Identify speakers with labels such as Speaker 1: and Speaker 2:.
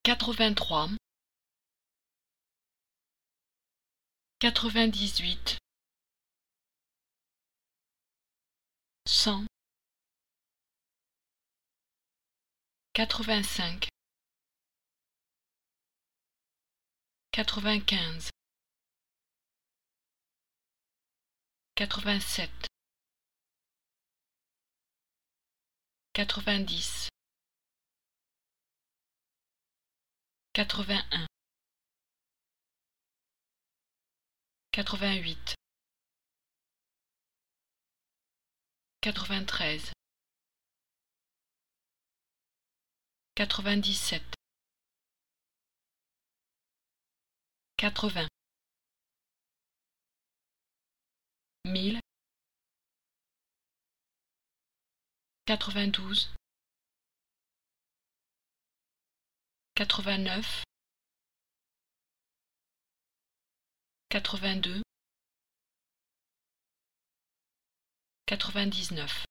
Speaker 1: 83, 98, 100, 85, 95, 87, 90, 81, 88, 93, 97, 80, 1000, 92, 89, 82, 99.